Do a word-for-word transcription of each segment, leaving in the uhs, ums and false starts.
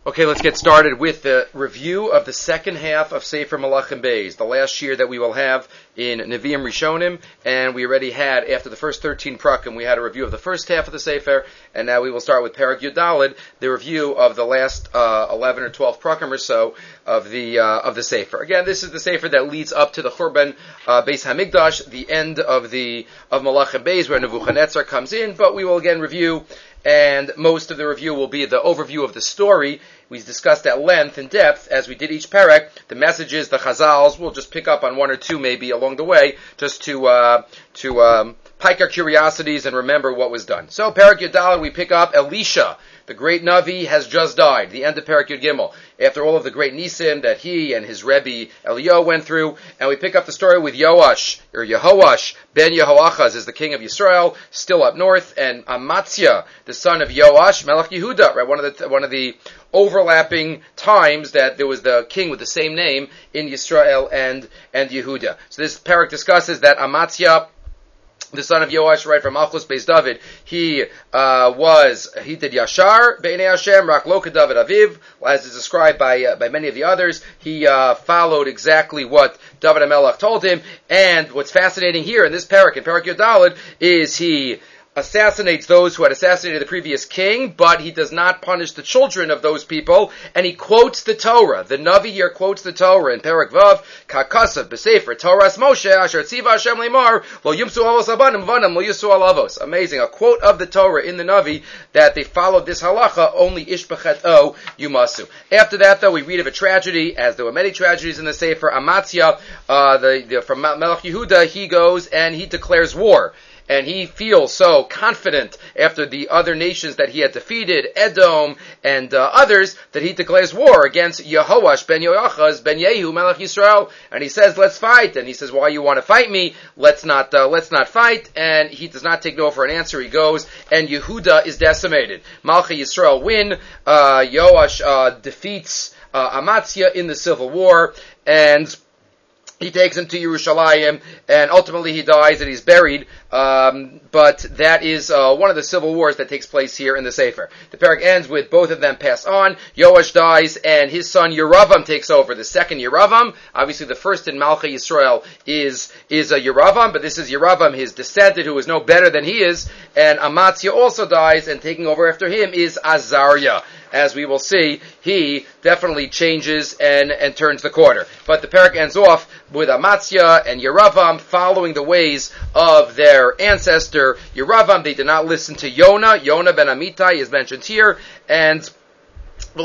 Okay, let's get started with the review of the second half of Sefer Malachim Beis, the last year that we will have in Nevi'im Rishonim, and we already had, after the first thirteen prakim, we had a review of the first half of the Sefer, and now we will start with Perek Yud Daled, the review of the last uh, eleven or twelve prakim or so of the uh, of the Sefer. Again, this is the Sefer that leads up to the Churban uh, Beis Hamikdash, the end of the of Malachim Beis, where Nebuchadnezzar comes in, but we will again review, and most of the review will be the overview of the story. We discussed at length and depth, as we did each perek, the messages, the chazals. We'll just pick up on one or two maybe along the way, just to uh, to um, pike our curiosities and remember what was done. So, Perek Yud Daled, we pick up Elisha, the great Navi, has just died. The end of Perek Yud Gimel. After all of the great Nisim that he and his Rebbe Eliyahu went through, and we pick up the story with Yoash, or Yehoash, ben Yehoachaz is the king of Yisrael, still up north, and Amatzia, the son of Yoash, Melech Yehuda, right? One of the one of the overlapping times that there was the king with the same name in Yisrael and and Yehuda. So this parak discusses that Amatzia, the son of Yoash, right, from Malchus Beis David, he uh, was, he did Yashar, Beinei Hashem, Rak Lo David Aviv, as is described by uh, by many of the others. He uh, followed exactly what David HaMelech told him, and what's fascinating here in this parak, in Perek Yud Daled, is he assassinates those who had assassinated the previous king, but he does not punish the children of those people, and he quotes the Torah. The Navi here quotes the Torah in Perek Vav, Kakasav, B'Sefer, Torah's Moshe, Asher Tziva Hashem Lemar, Lo Yimsu Avos Abanim, Vanim, Lo Yisu Alavos. Amazing. A quote of the Torah in the Navi that they followed this halacha, only Ishbachet O Yumasu. After that, though, we read of a tragedy, as there were many tragedies in the Sefer. Amatzia, uh, the, the, from Melech Yehuda, he goes and he declares war. And he feels so confident after the other nations that he had defeated, Edom and uh, others, that he declares war against Yehoash ben Yoachaz ben Yehu Melech Yisrael. And he says, "Let's fight." And he says, "Why you want to fight me? Let's not, uh, let's not fight." And he does not take no for an answer. He goes, and Yehuda is decimated. Malchei Yisrael win. Uh, Yoash uh, defeats uh, Amatzia in the civil war, and he takes him to Yerushalayim, and ultimately he dies and he's buried. Um, but that is uh, one of the civil wars that takes place here in the Sefer. The parak ends with both of them pass on. Yoash dies, and his son Yeravam takes over. The second Yeravam, obviously the first in Malchei Yisrael is is a Yeravam, but this is Yeravam, his descendant, who is no better than he is. And Amatzia also dies, and taking over after him is Azariah. As we will see, he definitely changes and, and turns the corner. But the parak ends off with Amatzia and Yeravam following the ways of their ancestor Yeravam. They did not listen to Yonah. Yonah ben Amittai is mentioned here, and the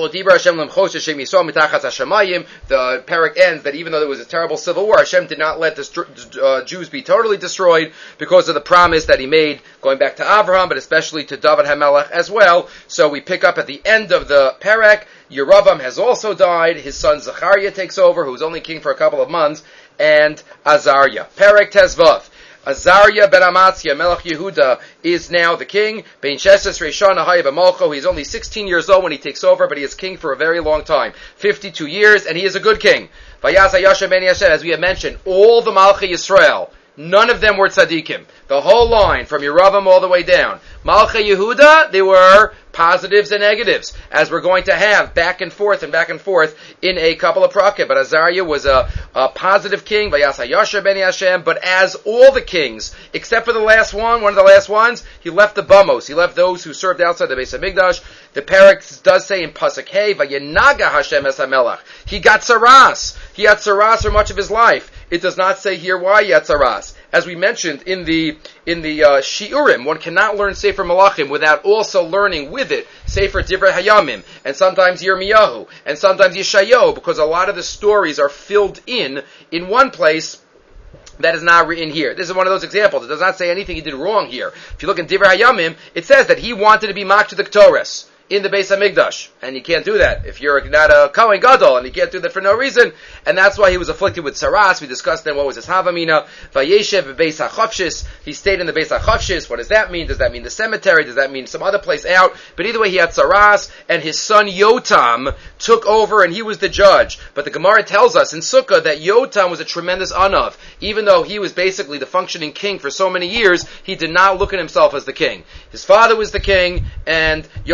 parak ends that even though there was a terrible civil war, Hashem did not let the uh, Jews be totally destroyed because of the promise that he made, going back to Abraham, but especially to David HaMelech as well. So we pick up at the end of the parak, Yeravam has also died, his son Zechariah takes over, who was only king for a couple of months, and Azariah. Parak Tezvav. Azariah ben Amatzia, Melech Yehuda, is now the king. Ben Sheses Reishana Haya b'Malcho. He's only sixteen years old when he takes over, but he is king for a very long time. fifty-two years, and he is a good king. Vayaz Hayashem ben Yashem, as we have mentioned, all the Malchei Yisrael, none of them were tzaddikim. The whole line, from Yeravam all the way down. Malchei Yehuda, they were positives and negatives, as we're going to have back and forth and back and forth in a couple of prakim. But Azariah was a, a positive king, Vayas Hayasher ben Yashem, but as all the kings, except for the last one, one of the last ones, he left the bamos, he left those who served outside the Beis Hamikdash. The parak does say in Pasuk Hey, Vayenaga Hashem es HaMelech. He got tzaras. He had tzaras for much of his life. It does not say here why he had tzaras. As we mentioned in the in the uh, Shiurim, one cannot learn Sefer Malachim without also learning with it Sefer Divrei Hayamim, and sometimes Yirmiyahu, and sometimes Yeshayahu, because a lot of the stories are filled in in one place that is not written here. This is one of those examples. It does not say anything he did wrong here. If you look in Divrei Hayamim, it says that he wanted to be mocked to the Ketores in the Beis Hamikdash, and you can't do that if you're not a Kohen Gadol, and you can't do that for no reason, and that's why he was afflicted with tzaras. We discussed then what was his Havamina. Vayeshev Beis HaChavshis, he stayed in the Beis HaChavshis. What does that mean? Does that mean the cemetery? Does that mean some other place out? But either way, he had tzaras, and his son Yotam took over, and he was the judge. But the Gemara tells us in Sukkah that Yotam was a tremendous anav. Even though he was basically the functioning king for so many years, he did not look at himself as the king. His father was the king, and Yotam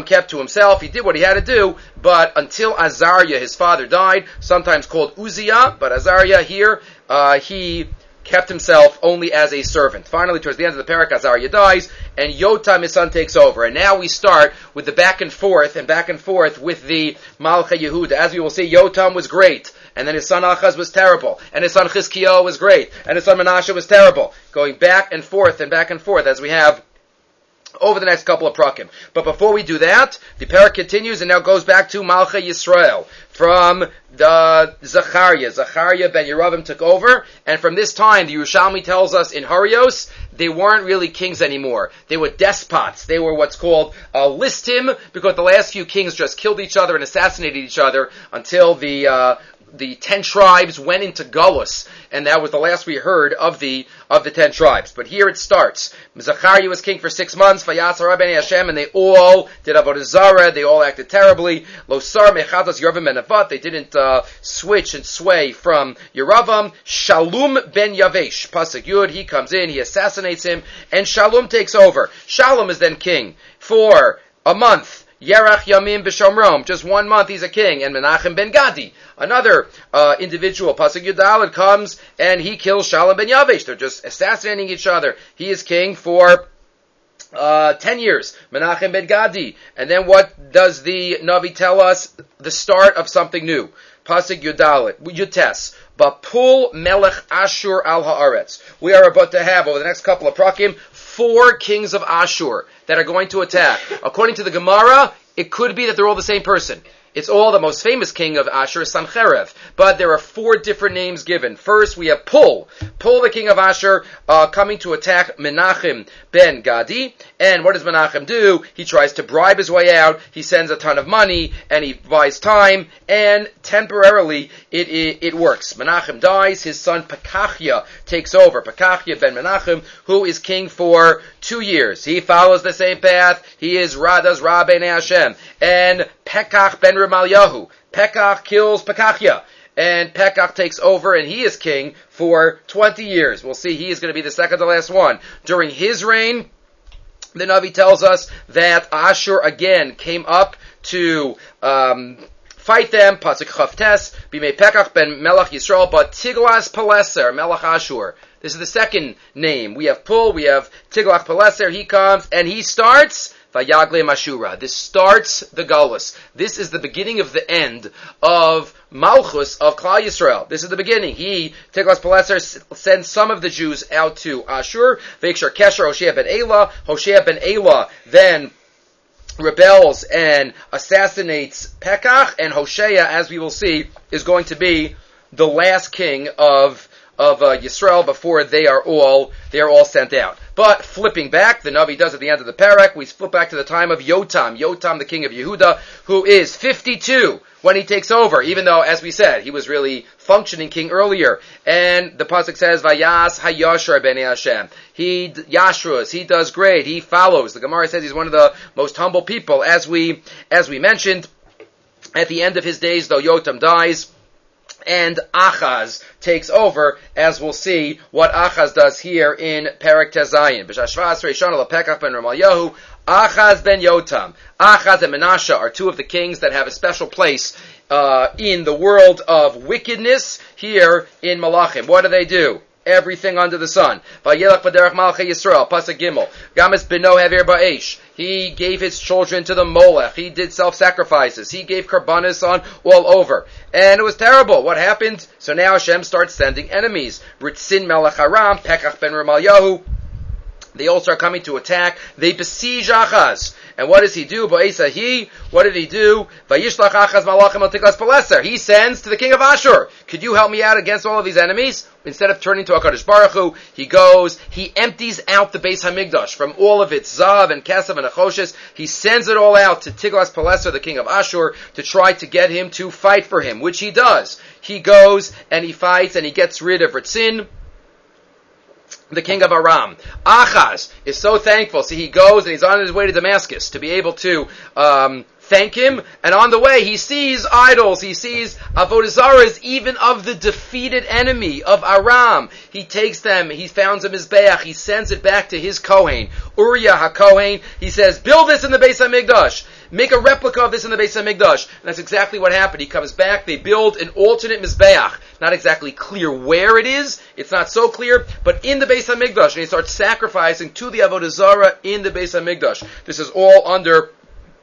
kept to himself. He did what he had to do, but until Azariah, his father, died, sometimes called Uzziah, but Azariah here, uh, he kept himself only as a servant. Finally, towards the end of the parak, Azariah dies, and Yotam, his son, takes over. And now we start with the back and forth, and back and forth with the Malcha Yehuda. As we will see, Yotam was great, and then his son Achaz was terrible, and his son Chizkiyahu was great, and his son Menashe was terrible. Going back and forth and back and forth as we have over the next couple of prakim. But before we do that, the parak continues and now goes back to Malcha Yisrael. From the Zachariah. Zachariah ben Yeravim took over, and from this time, the Yerushalmi tells us in Harios, they weren't really kings anymore. They were despots. They were what's called uh, listim, because the last few kings just killed each other and assassinated each other until the uh, the ten tribes went into Galus, and that was the last we heard of the of the ten tribes. But here it starts. Zachariah was king for six months, Vayasar Bnei Hashem, and they all did Avodah Zarah, they all acted terribly. Losar Mechadas Yeravam ben Nevat, they didn't uh, switch and sway from Yeravam. Shalom ben Yavesh, Pasuk Yud, he comes in, he assassinates him, and Shalom takes over. Shalom is then king for a month. Yerach Yamim b'Shomrom, just one month he's a king, and Menachem ben Gadi, another uh, individual, Pasuk Yudalad, comes and he kills Shalom ben Yavesh. They're just assassinating each other. He is king for uh, ten years, Menachem ben Gadi. And then what does the Navi tell us? The start of something new. Pasuk Yudalad, Yutes, Bapul Melech Ashur al Haaretz. We are about to have, over the next couple of prakim, four kings of Ashur that are going to attack. According to the Gemara, it could be that they're all the same person. It's all the most famous king of Ashur, Sancherev. But there are four different names given. First, we have Pul. Pul, the king of Ashur, uh, coming to attack Menachem ben Gadi. And what does Menachem do? He tries to bribe his way out. He sends a ton of money, and he buys time, and temporarily it, it, it works. Menachem dies. His son Pekachia takes over. Pekachia ben Menachem, who is king for two years. He follows the same path. He is Radas Rabbeinu Hashem. And Pekach ben Remalyahu. Pekach kills Pekachia. And Pekach takes over, and he is king for twenty years. We'll see, he is going to be the second to last one. During his reign, the Navi tells us that Ashur again came up to um, fight them. Pasuk Chavtes, Bimei Pekach ben Melech Yisrael, but Tiglas-Pileser, Melech Ashur. This is the second name. We have Pul, we have Tiglath-Pileser. He comes, and he starts Vayagle Mashura. This starts the Galus. This is the beginning of the end of Malchus of Klal Yisrael. This is the beginning. He, Tiglath-Pileser, sends some of the Jews out to Ashur. Veikshar Kesher, Hoshea ben Elah. Hoshea ben Elah then rebels and assassinates Pekach, and Hoshea, as we will see, is going to be the last king of of uh, Yisrael before they are all they are all sent out. But flipping back, the Navi does at the end of the parak, we flip back to the time of Yotam, Yotam the king of Yehuda, who is fifty-two when he takes over, even though, as we said, he was really functioning king earlier. And the pasuk says, Vayas Hayashar Bnei Hashem. He Yashrus, he does great, he follows. The Gemara says he's one of the most humble people, as we as we mentioned. At the end of his days, though, Yotam dies, and Achaz takes over, as we'll see what Achaz does here in Perek Tezayin. B'shashvas Reishon Pekach ben Remalyahu, Achaz ben Yotam. Achaz and Menashe are two of the kings that have a special place uh, in the world of wickedness here in Malachim. What do they do? Everything under the sun. Vayelach b'derech Malchei Yisrael, Pasuk Gimel. Games beno hever ba'esh. He gave his children to the Molech. He did self-sacrifices. He gave karbanis on all over. And it was terrible. What happened? So now Hashem starts sending enemies. Ritzin melech Aram, Pekach ben Remalyahu. They all start coming to attack. They besiege Achaz. And what does he do? Ba'esahi, what did he do? Vayishlach Achaz malachim al Tiglath-Pileser. He sends to the king of Ashur, could you help me out against all of these enemies? Instead of turning to HaKadosh Baruch Hu, he goes, he empties out the Beis HaMikdash from all of its Zav and Kesav and Achoshes. He sends it all out to Tiglath-Pileser, the king of Ashur, to try to get him to fight for him, which he does. He goes and he fights and he gets rid of Ritzin, the king of Aram. Achaz is so thankful. See, he goes and he's on his way to Damascus to be able to um, thank him, and on the way he sees idols, he sees avodah zaras, even of the defeated enemy of Aram. He takes them, he founds a mizbeach, he sends it back to his Kohen, Uriah HaKohen. He says, build this in the Beis HaMikdash. Make a replica of this in the Beis HaMikdash. And that's exactly what happened. He comes back, they build an alternate mizbeach. Not exactly clear where it is, it's not so clear, but in the Beis HaMikdash. And he starts sacrificing to the avodah zara in the Beis HaMikdash. This is all under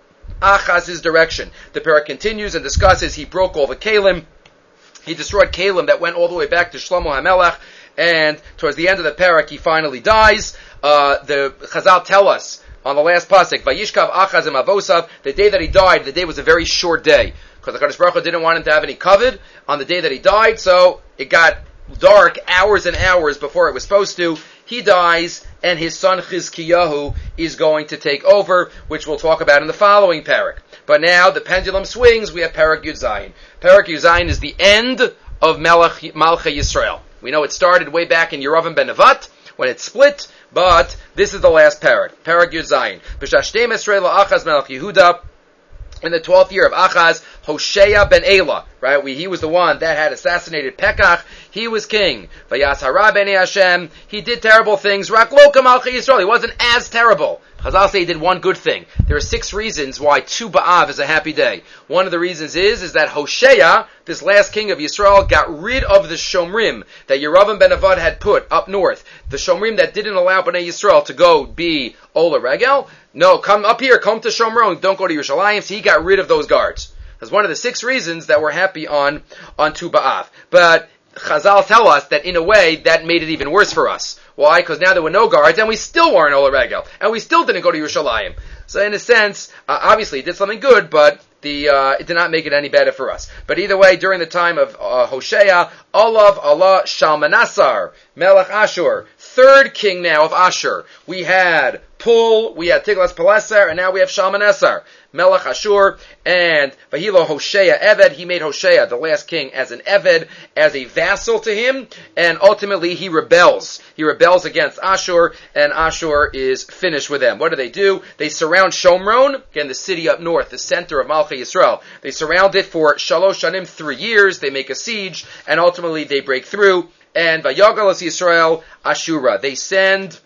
Achaz's direction. The parak continues and discusses, he broke all the kalim, he destroyed kalim that went all the way back to Shlomo HaMelech, and towards the end of the parak he finally dies. Uh, the Chazal tell us on the last pasuk, Vayishkav Achaz im Avosav, the day that he died, the day was a very short day, because the Kadosh Baruch Hu didn't want him to have any kavod on the day that he died, so it got dark hours and hours before it was supposed to. He dies, and his son Chizkiyahu is going to take over, which we'll talk about in the following parak. But now the pendulum swings, we have Parak Yud Zayin. Parak Yud Zayin is the end of Melech, Malchei Yisrael. We know it started way back in Yeravim ben Nevat, when it split, but this is the last parak. Parak Yud Zayin. B'shashtem Esrei la'achaz Melech Yehuda, in the twelfth year of Achaz, Hoshea ben Elah, right? We, he was the one that had assassinated Pekach. He was king. Vayashara b'nei Hashem. He did terrible things. Rak lo kamalchei Yisrael. He wasn't as terrible. Chazal say he did one good thing. There are six reasons why Tu B'Av is a happy day. One of the reasons is, is that Hoshea, this last king of Yisrael, got rid of the Shomrim that Yeravim ben Nevat had put up north. The Shomrim that didn't allow Bnei Yisrael to go be Ola Regel. No, come up here, come to Shomron, don't go to Yerushalayim. So he got rid of those guards. That's one of the six reasons that we're happy on, on Tu B'Av. But Chazal tell us that in a way, that made it even worse for us. Why? Because now there were no guards, and we still weren't Ola Regel. And we still didn't go to Yerushalayim. So in a sense, uh, obviously it did something good, but the uh, it did not make it any better for us. But either way, during the time of uh, Hoshea, Olav Allah Shalmaneser, Melech Ashur, third king now of Ashur. We had Pul, we had Tiglath-Pileser, and now we have Shalmaneser, Melech Ashur, and Vahilo Hoshea Eved. He made Hoshea, the last king, as an Eved, as a vassal to him, and ultimately he rebels. He rebels against Ashur, and Ashur is finished with them. What do they do? They surround Shomron, again the city up north, the center of Malchei Yisrael. They surround it for Shalosh Shanim, three years, they make a siege, and ultimately they break through, and Vayagalas Yisrael Ashura. They send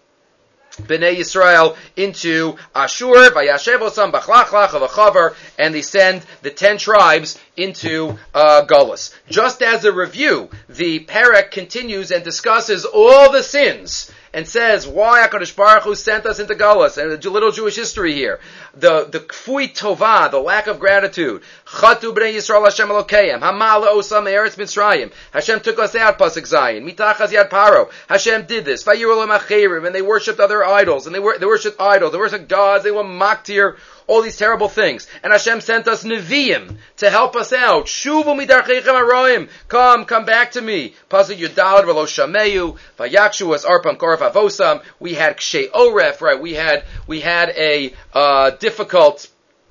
Bnei Yisrael into Ashur, Vayashevosam Bachlachlach of Achavar, and they send the ten tribes into uh, Galus. Just as a review, the parak continues and discusses all the sins and says why HaKadosh Baruch Hu sent us into Galus, and a little Jewish history here. The the kfui tova, the lack of gratitude. Chatu b'nei Yisrael Hashem Elokeim. Hamal osam eretz Mitzrayim. Hashem took us out, pasuk Zayin. Mitachas yad paro. Hashem did this. Vayiru l'macherim, and they worshipped other idols, and they wor- they worshipped idols, they worshipped gods, they were maktir, all these terrible things. And Hashem sent us Nevi'im to help us out. Shuvu midarcheichem haroim. Come, come back to me. Pasuk Yudalad v'lo shameyu. Vayakshu as arpam koraf avosam. We had kshe oref, right? We had, we had a, uh, difficult,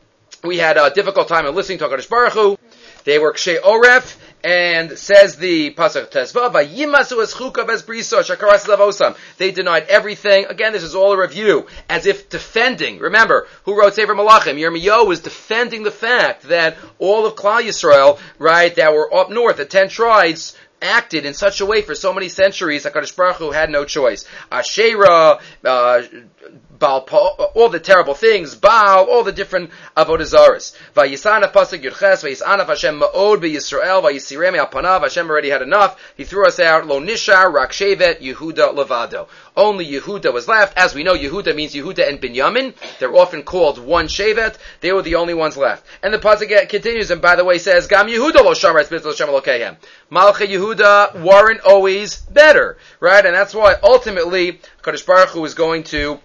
we had a difficult time in listening to HaKadosh Baruch Hu. They were kshe oref, and says the pasuk Tezva, Vayimasu es chukav es briso shakaras lavosam. They denied everything. Again, this is all a review, as if defending. Remember, who wrote Sefer Malachim? Yirmiyahu was defending the fact that all of Klal Yisrael, right, that were up north, the ten tribes, acted in such a way for so many centuries, HaKadosh Baruch Hu had no choice. Asherah, uh, Baal, all the terrible things, Baal, all the different avodah zaras. Vayisana pasuk Yudches, Vayisana Hashem ma'od b'Yisrael, Vayisirem al panav. Hashem already had enough. He threw us out. Lo nishar rak shevet Yehuda levado. Only Yehuda was left. As we know, Yehuda means Yehuda and Binyamin. They're often called one shevet. They were the only ones left. And the pasuk continues, and by the way says, Gam Yehuda lo shamar etzbis lo shem Elokehem. Malchei Yehuda weren't always better, right? And that's why ultimately Kadosh Baruch Hu is going to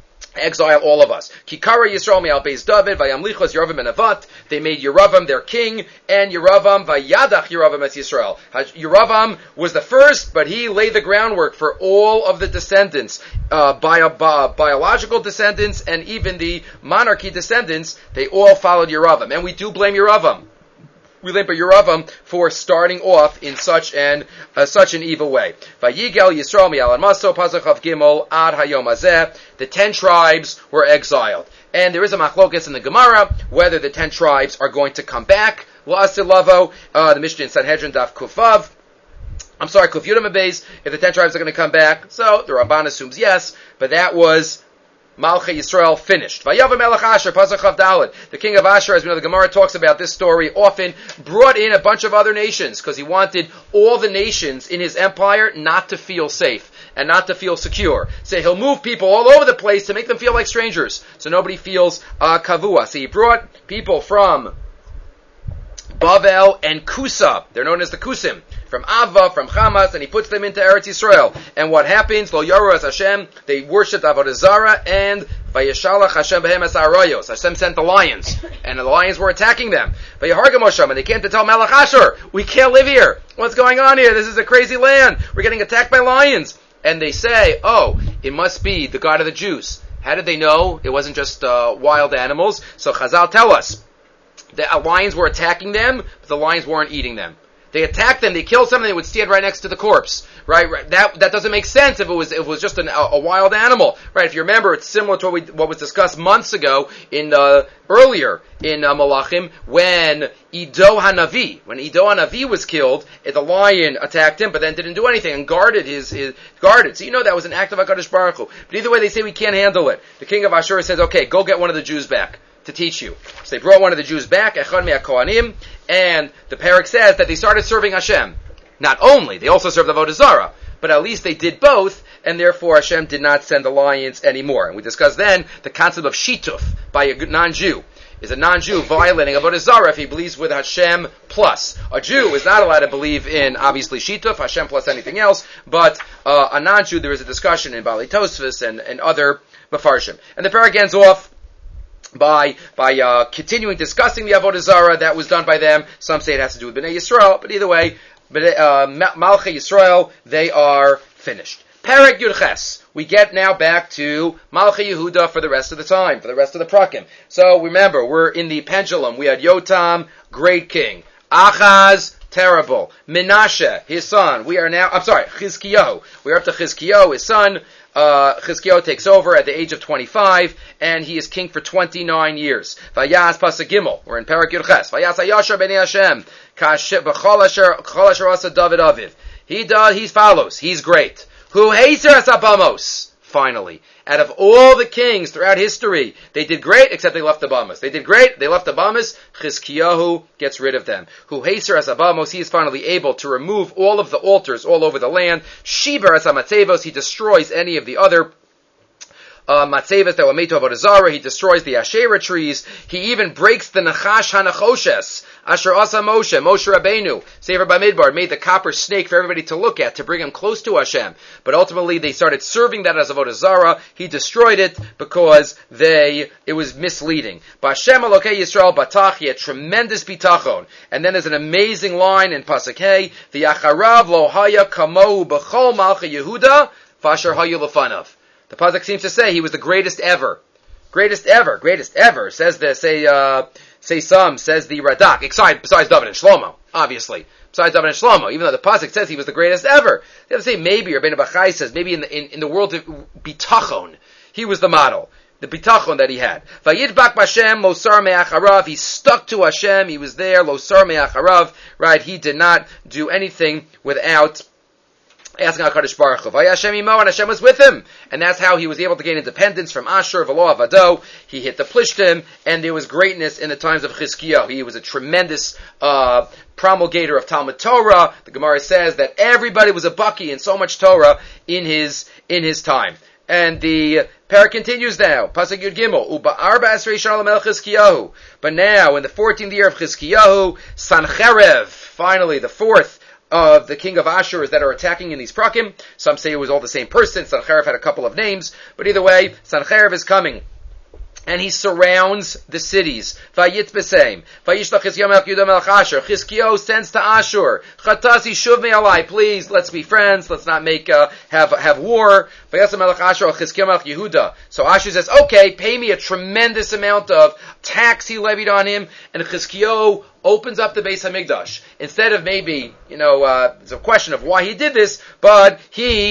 exile all of us. Kikara Yisrael me'al Beis David, vayamlichos Yeravam ben Nevat. They made Yeravam their king, and Yeravam vayadach Yeravam es Yisrael. Yeravam was the first, but he laid the groundwork for all of the descendants, uh, bio, bio, biological descendants, and even the monarchy descendants. They all followed Yeravam, and we do blame Yeravam. We blame Yeravam for starting off in such an uh, such an evil way. Vayigel Yisrael mi'al maso pasuk of Gimel ad hayom hazeh. The ten tribes were exiled. and there is a machlokas in the Gemara whether the ten tribes are going to come back. La'asilavo, uh, the Mishnah in Sanhedrin Daf Kufav. I'm sorry, Kuf Yudam Abayz, if the ten tribes are going to come back. So the Ramban assumes yes, but that was Malchei Yisrael finished. Vayav Melech Asher, Pasach Chav Daled. The king of Asher, as we know, the Gemara talks about this story often, brought in a bunch of other nations because he wanted all the nations in his empire not to feel safe and not to feel secure. So he'll move people all over the place to make them feel like strangers, so nobody feels uh, kavua. So he brought people from Bavel and Kusa. They're known as the Kusim. From Ava, from Hamas, and he puts them into Eretz Yisrael. And what happens? Lo Yoru as Hashem, they worshipped Avodah Zarah, and Vayeshalach Hashem behem as arayos. Hashem sent the lions, and the lions were attacking them. Vayahargam Hashem, and they came to tell Melech Asher, we can't live here. What's going on here? This is a crazy land. We're getting attacked by lions. And they say, oh, it must be the God of the Jews. How did they know it wasn't just uh, wild animals? So Chazal tell us, the lions were attacking them, but the lions weren't eating them. They attacked them, they killed someone, they would stand right next to the corpse. Right? right? That that doesn't make sense if it was if it was just an, a, a wild animal. Right? If you remember, it's similar to what, we, what was discussed months ago in uh, earlier in uh, Malachim when Ido Hanavi, when Ido Hanavi was killed, the lion attacked him, but then didn't do anything and guarded his, his guarded. So you know that was an act of HaKadosh Baruch Hu. But either way, they say we can't handle it. The king of Ashur says, okay, go get one of the Jews back to teach you. So they brought one of the Jews back, Echad Me'ah Kohanim, and the parak says that they started serving Hashem. Not only, they also served Avodah Zarah, but at least they did both, and therefore Hashem did not send the lions anymore. And we discussed then the concept of shituf by a non-Jew. Is a non-Jew violating Avodah Zarah if he believes with Hashem plus? A Jew is not allowed to believe in, obviously, shituf, Hashem plus anything else, but uh, a non-Jew, there is a discussion in Bali Tosfos and, and other Mefarshim. And the parak ends off by by uh, continuing discussing the Avodah Zarah that was done by them. Some say it has to do with Bnei Yisrael, but either way, uh, Malchei Yisrael, they are finished. Perek Yud Ches. We get now back to Malchei Yehuda for the rest of the time, for the rest of the prakim. So remember, we're in the pendulum. We had Yotam, great king. Achaz, terrible. Menashe, his son. We are now, I'm sorry, Chizkiyahu. We're up to Chizkiyahu, his son. Uh, Chizkiyahu takes over at the age of twenty-five, and he is king for twenty-nine years. Vayas Pasuk Gimel, we're in Perek Yud Ches. Vayas Hayashar B'nei Hashem, B'chol Asher Asa David Aviv. He does, he follows, he's great. Hu Heiser Asabamos. Finally, out of all the kings throughout history, they did great, except they left the Bamas. They did great, they left the Bamas. Chizkiyahu gets rid of them. Hu Heiser as Abamos, he is finally able to remove all of the altars all over the land. Shiber as Amatzevos, he destroys any of the other Uh, Matzevas that were made to Avodah Zarah. He destroys the Asherah trees. He even breaks the Nachash HaNachoshes. Asher Asa Moshe, Moshe Rabbeinu, Sefer Bamidbar, made the copper snake for everybody to look at, to bring him close to Hashem. But ultimately they started serving that as Avodah Zarah. He destroyed it because they, it was misleading. B'Hashem Elokei Yisrael Batach, he had tremendous bitachon. And then there's an amazing line in Pasuk Hey, V'Yacharav Lo Haya Kamohu B'chol Malchei Yehuda, V'Asher Hayu Lefanav. The Pasuk seems to say he was the greatest ever. Greatest ever, greatest ever, says the, say, uh, say some, says the Radak, besides, besides David and Shlomo, obviously. Besides David and Shlomo, even though the Pasuk says he was the greatest ever. They have to say maybe, or Rabbeinu Bachai says, maybe in the, in, in the world of bitachon, he was the model. The bitachon that he had. Vayidbak Bashem, Losar Me'acharav, he stuck to Hashem, he was there, Losar Me'acharav, right, he did not do anything without asking HaKadosh Baruch Hu. Vayashem imo, and Hashem was with him. And that's how he was able to gain independence from Ashur, V'lo Avado. He hit the Plishtim, and there was greatness in the times of Chizkiyahu. He was a tremendous uh promulgator of Talmud Torah. The Gemara says that everybody was a baki in so much Torah in his in his time. And the parak continues now. Pasuk Yud Gimel. Uba arba esrei shana l'melech Chizkiyahu. But now, in the fourteenth year of Chizkiyahu, Sancherev, finally the fourth of the king of Ashur that are attacking in these prakim. Some say it was all the same person. Sancherev had a couple of names, but either way, Sancherev is coming. And he surrounds the cities. Vayit b'seim. Vayishlach Chizkiyahu melech Yehuda melech Ashur. Chizkiyahu sends to Ashur. Chatasi shuv me'alai. Please, let's be friends. Let's not make, uh, have, have war. Vayasam melech Ashur, Chizkiyahu melech Yehuda. So Ashur says, okay, pay me a tremendous amount of tax he levied on him. And Chizkiyahu opens up the Beis HaMikdash. Instead of maybe, you know, uh, it's a question of why he did this, but he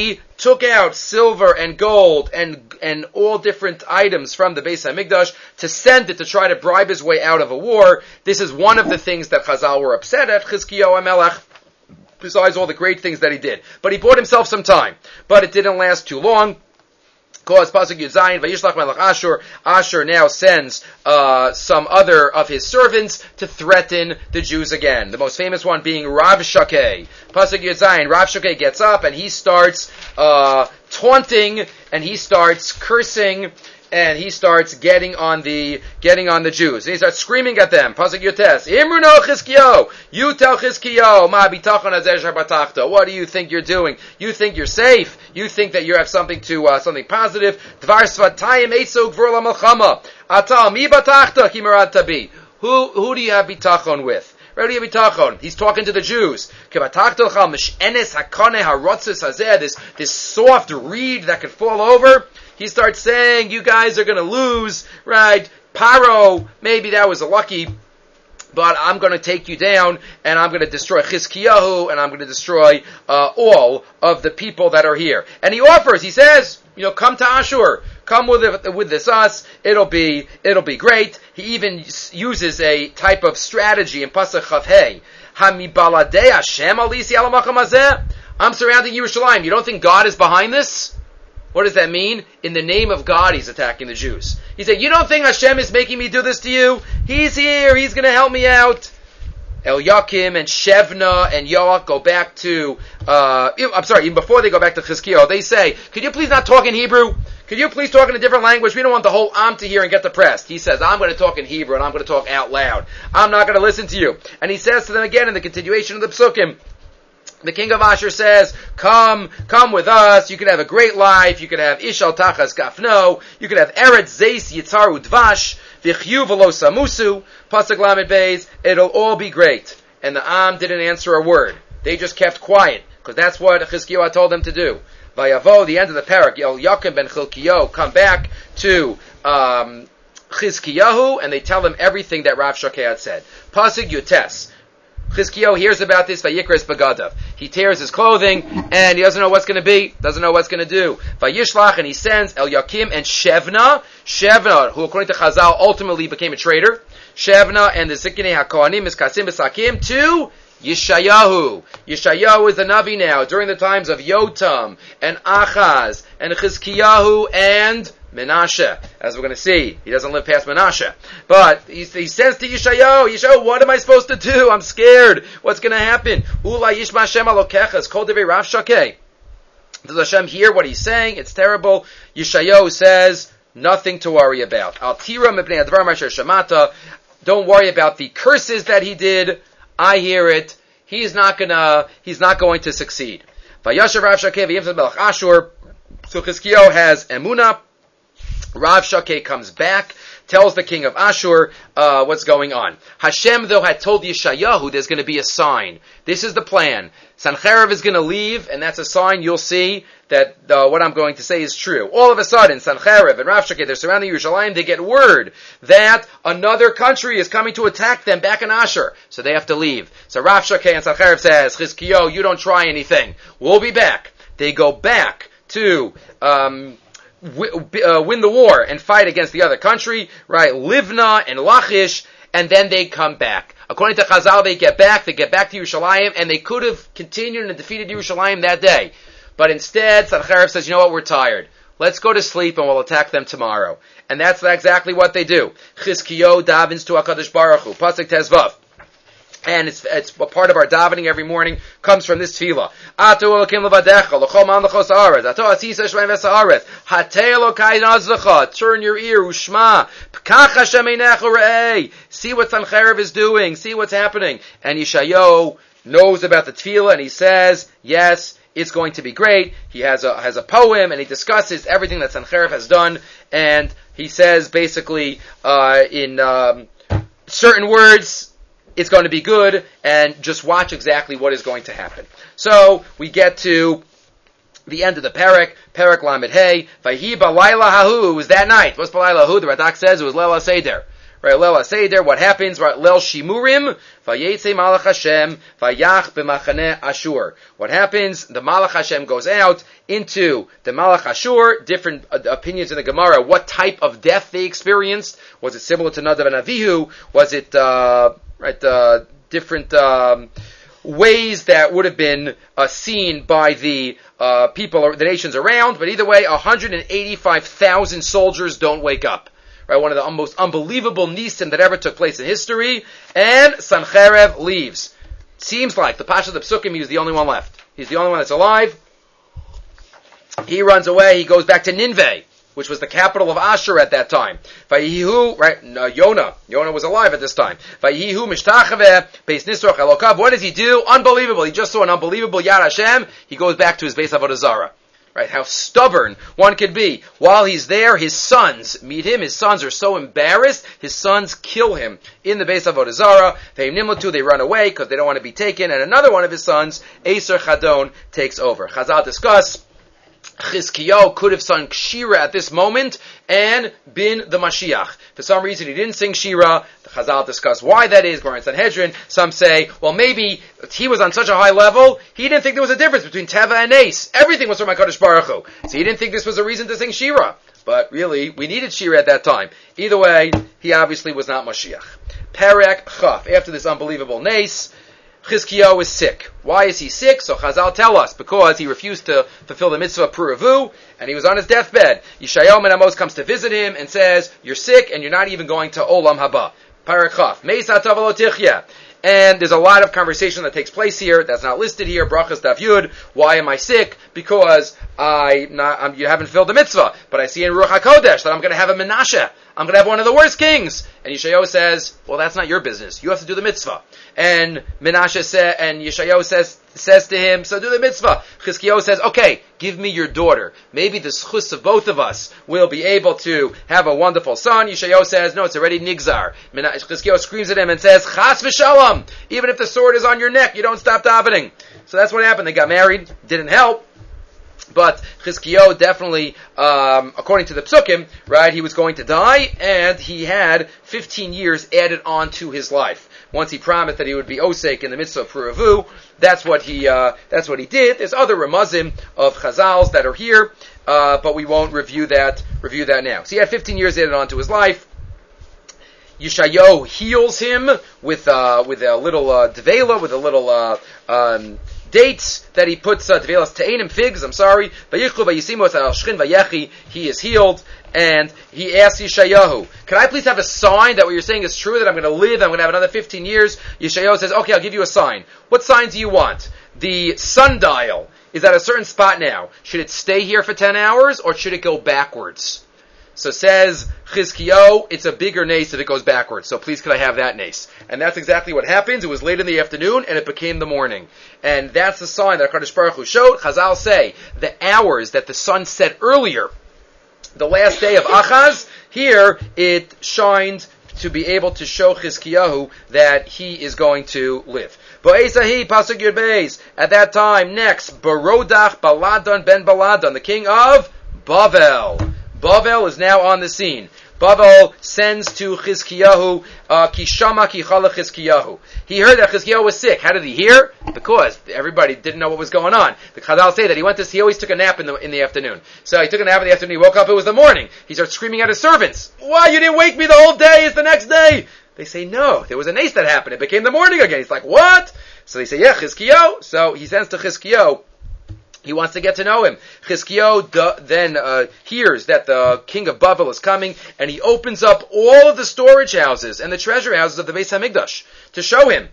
took out silver and gold and and all different items from the Beis HaMikdash to send it to try to bribe his way out of a war. This is one of the things that Chazal were upset at, Chizkiyahu HaMelech, besides all the great things that he did. But he bought himself some time. But it didn't last too long. Cause Pasuk Yud Zayin, Vayishlach Melech Ashur. Ashur now sends uh, some other of his servants to threaten the Jews again. The most famous one being Rav Shakeh. Pasuk Yud Zayin, Rav Shakeh gets up and he starts uh, taunting and he starts cursing and he starts getting on the getting on the Jews. And he starts screaming at them. Pasuk Yotes, Imru no Chizkiyahu. You tell Chizkiyahu, Ma bitachon hazeh batachta. What do you think you're doing? You think you're safe? You think that you have something to uh, something positive? Dvar svatayim eitzog v'or lamalchama. Atal mi batachta ki marad tabi. Who who do you have bitachon with? Ready bitachon. He's talking to the Jews. This this soft reed that could fall over. He starts saying, you guys are going to lose, right? Paro, maybe that was a lucky, but I'm going to take you down, and I'm going to destroy Chizkiyahu, and I'm going to destroy uh, all of the people that are here. And he offers, he says, you know, come to Ashur, come with it, with this us, it'll be, it'll be great. He even uses a type of strategy in Pasuk Chavhei. Hamibaladei Hashem alisi ala makam hazeh. I'm surrounding Yerushalayim. You don't think God is behind this? What does that mean? In the name of God, he's attacking the Jews. He said, you don't think Hashem is making me do this to you? He's here. He's going to help me out. Eliakim and Shevna and Yoach go back to, uh, I'm sorry, even before they go back to Chizkiyahu, they say, could you please not talk in Hebrew? Could you please talk in a different language? We don't want the whole Am to hear and get depressed. He says, I'm going to talk in Hebrew and I'm going to talk out loud. I'm not going to listen to you. And he says to them again in the continuation of the Psukim, the king of Ashur says, come, come with us, you can have a great life, you can have Ishal Tachas Gafno, you can have Eretz Zeis Yitzaru Dvash, Vichyu V'lo Samusu, Pasuk Lamed Beis, it'll all be great. And the Am didn't answer a word. They just kept quiet, because that's what Chizkiyahu told them to do. Vayavo, the end of the parak, Eliakim ben Chilkiyahu come back to um, Chizkiyahu, and they tell him everything that Rav Shakeh had said. Pasuk Yutes. Chizkiyahu hears about this, Vayikras Bagadav. He tears his clothing, and he doesn't know what's going to be, doesn't know what's going to do. Vayishlach, and he sends Eliakim and Shevna, Shevna, who according to Chazal ultimately became a traitor, Shevna and the Ziknei HaKohanim, Miskasim Besakim, to Yeshayahu. Yeshayahu is the Navi now, during the times of Yotam, and Achaz, and Chizkiyahu, and Menashe. As we're going to see, he doesn't live past Menashe. But he, he says to Yeshayahu, Yeshayahu, what am I supposed to do? I'm scared. What's going to happen? Ula Yishma Hashem Alokechas, Kol Devei Rav Shakeh. Does Hashem hear what he's saying? It's terrible. Yeshayahu says, nothing to worry about. Al Tira Mipnei Advar Masher Shamata. Don't worry about the curses that he did. I hear it. He's not gonna, he's not going to succeed. Vayashav Rav Shakeh v'yimtzad Melech Ashur. So Chizkiyahu has Emunah. Rav Shakeh comes back, tells the king of Ashur uh, what's going on. Hashem, though, had told Yeshayahu there's going to be a sign. This is the plan. Sancheirav is going to leave, and that's a sign you'll see that uh, what I'm going to say is true. All of a sudden, Sancheirav and Rav Shakeh, they're surrounding Yerushalayim, they get word that another country is coming to attack them back in Ashur. So they have to leave. So Rav Shakeh and Sancheirav says, Chizkiyahu, you don't try anything. We'll be back. They go back to... Um, Uh, win the war and fight against the other country, right? Livna and Lachish, and then they come back. According to Chazal, they get back, they get back to Yerushalayim, and they could have continued and defeated Yerushalayim that day. But instead, Sancheirav says, you know what, we're tired. Let's go to sleep and we'll attack them tomorrow. And that's exactly what they do. Chizkiyahu davens to HaKadosh Baruch Hu. Pasuk Tezvav. And it's it's a part of our davening every morning, comes from this tefillah. Atu Elokim levadecha, l'chol man l'chos haaretz. Ato atzisa shmeim ves haaretz. Hatei Elokai nazlecha. Turn your ear, ushma. Kach Hashem einecha re'ei. See what Sancheirav is doing. See what's happening. And Yeshayahu knows about the tefillah, and he says, yes, it's going to be great. He has a has a poem, and he discusses everything that Sancheirav has done, and he says basically uh, in um, certain words, it's going to be good, and just watch exactly what is going to happen. So, we get to the end of the parak, parak lamed hey, vayhi balayla hahu, it was that night. What's balayla hahu? The Radak says it was Leila Seder. right? Leil HaSeder, what happens, right? Leil Shimurim, Vayetze Malach Hashem, Vayach b'machaneh Ashur. What happens? The Malach Hashem goes out into the Malach Ashur, different uh, opinions in the Gemara, what type of death they experienced. Was it similar to Nadav and Avihu? Was it, uh, right, uh, different, um, ways that would have been uh, seen by the uh, people, or the nations around? But either way, one hundred eighty-five thousand soldiers don't wake up. Right, one of the most unbelievable nisim that ever took place in history, and Sancherev leaves. Seems like the Pasha of the Psukim, he's the only one left. He's the only one that's alive. He runs away, he goes back to Nineveh, which was the capital of Ashur at that time. Vayihu, right, no, Yonah. Yonah was alive at this time. Vayihu mishtachaveh, beis nisroch elokav. What does he do? Unbelievable. He just saw an unbelievable Yad Hashem. He goes back to his Beis Avodah Zarah. Right, how stubborn one could be. While he's there, his sons meet him. His sons are so embarrassed, his sons kill him in the Beis Avodah Zarah. They nimlatu, they run away because they don't want to be taken. And another one of his sons, Eser Chadon, takes over. Chazal discuss, Chizkiyahu could have sung Shira at this moment and been the Mashiach. For some reason he didn't sing Shira. The Chazal discuss why that is. Gemara in Sanhedrin. Some say, well, maybe he was on such a high level, he didn't think there was a difference between Teva and Ace. Everything was from HaKadosh Baruch Hu. So he didn't think this was a reason to sing Shira. But really, we needed Shira at that time. Either way, he obviously was not Mashiach. Perek Chaf. After this unbelievable nace, Chizkiyahu is sick. Why is he sick? So Chazal tell us, because he refused to fulfill the mitzvah of Puravu, and he was on his deathbed. Yishayahu ben Amos comes to visit him and says, you're sick and you're not even going to Olam Haba. Parakaf. Meis hatav lo tichya. And there's a lot of conversation that takes place here that's not listed here. Brachas Daf Yud. Why am I sick? Because I not I'm, you haven't filled the mitzvah. But I see in Ruach HaKodesh that I'm going to have a Menashe. I'm going to have one of the worst kings. And Yeshayahu says, well, that's not your business. You have to do the mitzvah. And Menashe says, and Yeshayahu says, says to him, so do the mitzvah. Chizkiyahu says, okay, give me your daughter. Maybe the schus of both of us will be able to have a wonderful son. Yeshayahu says, no, it's already nigzar. Chizkiyahu screams at him and says, chas v'shalom. Even if the sword is on your neck, you don't stop davening. So that's what happened. They got married. Didn't help. But Chizkiyahu definitely, um, according to the Psukim, right, he was going to die, and he had fifteen years added on to his life. Once he promised that he would be osek in the mitzvah of Puravu, that's what he, uh, that's what he did. There's other Ramazim of Chazals that are here, uh, but we won't review that, review that now. So he had fifteen years added on to his life. Yeshayahu heals him with, uh, with a little, uh, devela, with a little, uh, um, dates that he puts, uh, develas te'enim, figs, I'm sorry, vayichlu vayisimu et al shchin vayechi, he is healed, and he asks Yeshayahu, can I please have a sign that what you're saying is true, that I'm going to live, I'm going to have another fifteen years? Yeshayahu says, okay, I'll give you a sign. What sign do you want? The sundial is at a certain spot now. Should it stay here for ten hours, or should it go backwards? So says Chizkiyahu, it's a bigger nace if it goes backwards. So please could I have that nace? And that's exactly what happens. It was late in the afternoon and it became the morning. And that's the sign that HaKadosh Baruch Hu showed. Chazal say the hours that the sun set earlier, the last day of Achaz, here it shined to be able to show Chizkiyahu that he is going to live. Bo'esahi pasuk Yud Beis. At that time, next, Barodach Baladan ben Baladan, the king of Bavel. Bavel is now on the scene. Bavel sends to Chizkiyahu, uh, Kishama Kichala Chizkiyahu. He heard that Chizkiyahu was sick. How did he hear? Because everybody didn't know what was going on. The Chazal say that he went to, he always took a nap in the, in the afternoon. So he took a nap in the afternoon, he woke up, it was the morning. He starts screaming at his servants. Why, you didn't wake me the whole day, it's the next day. They say, no, there was an ace that happened, it became the morning again. He's like, what? So they say, yeah, Chizkiyahu. So he sends to Chizkiyahu. He wants to get to know him. Chizkiyahu d- then uh, hears that the king of Bavel is coming, and he opens up all of the storage houses and the treasure houses of the Beis HaMikdash to show him,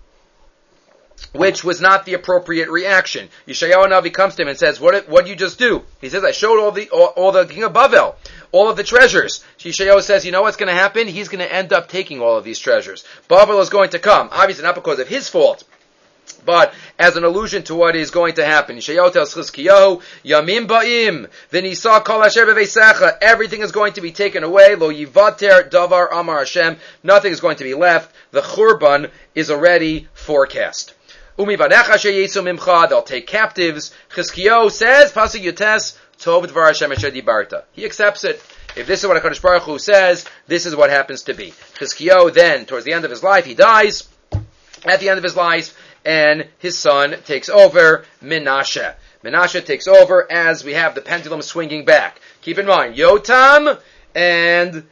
which was not the appropriate reaction. Yeshayahu Navi comes to him and says, what what you just do? He says, I showed all the all, all the king of Bavel, all of the treasures. Yeshayahu says, you know what's going to happen? He's going to end up taking all of these treasures. Bavel is going to come, obviously not because of his fault, but as an allusion to what is going to happen. Yeshayahu tells Chizkiyahu, Yamim ba'im, v'nisa kol asher b'veisecha, everything is going to be taken away, lo yivater davar amar Hashem, nothing is going to be left, the churban is already forecast. Umi vanecha sheyetzu mimcha, they'll take captives. Chizkiyahu says, Pasuk Yutes, Tov dvar Hashem asher dibarta. He accepts it. If this is what HaKadosh Baruch Hu says, this is what happens to be. Chizkiyahu then, towards the end of his life, he dies. At the end of his life, and his son takes over, Menashe. Menashe takes over as we have the pendulum swinging back. Keep in mind, Yotam and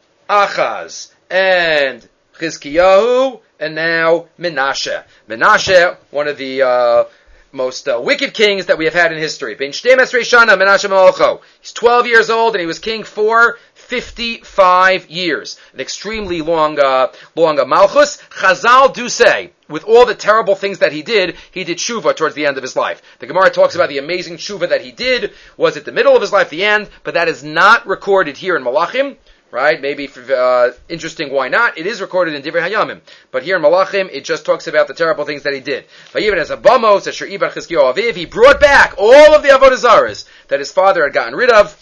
Achaz and Chizkiyahu, and now Menashe. Menashe, one of the uh, most uh, wicked kings that we have had in history. Ben Shteim Esrei Shana Menashe Malcho. He's twelve years old and he was king for fifty-five years. An extremely long, uh, long uh, Malchus. Chazal do say, with all the terrible things that he did, he did tshuva towards the end of his life. The Gemara talks about the amazing tshuva that he did was at the middle of his life, the end, but that is not recorded here in Malachim. Right? Maybe uh, interesting. Why not? It is recorded in Divrei Hayamim, but here in Malachim, it just talks about the terrible things that he did. But even as a bamos, as Sheribar Chizkiyahu Aviv, he brought back all of the avodah zaras that his father had gotten rid of,